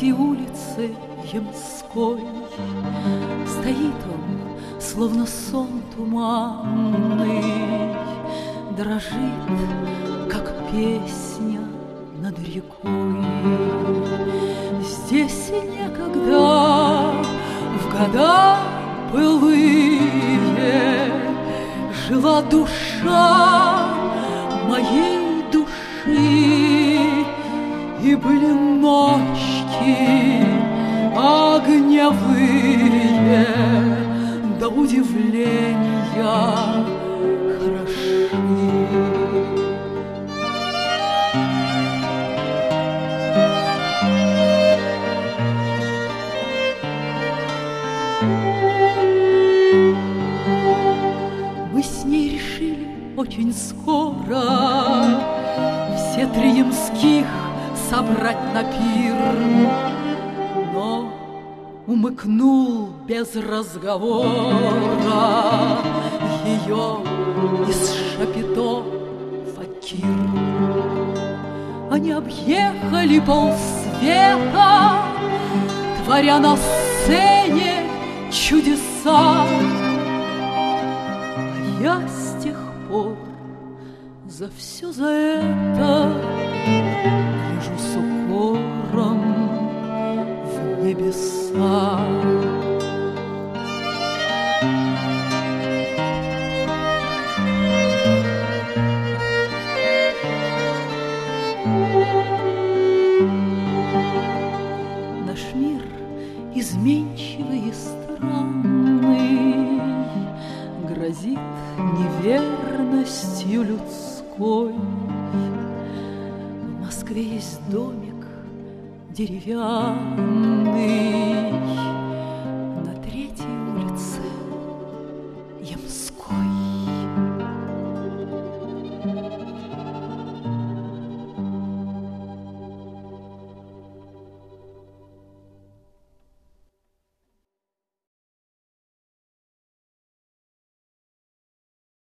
третьей улице Ямской. Стоит он, словно сон туманный, дрожит, как песня над рекой. Здесь и некогда, в года былые, жила душа моей души, и были ночки огневые, до удивления хороши. Мы с ней решили очень скоро все три ямских собрать на пир, но умыкнул без разговора ее из Шапито факир. Они объехали полсвета, творя на сцене чудеса. А я с тех пор за все за это гляжу с укором в небеса. Наш мир изменчивый и странный, грозит неверностью людской. В Москве есть домик деревянный,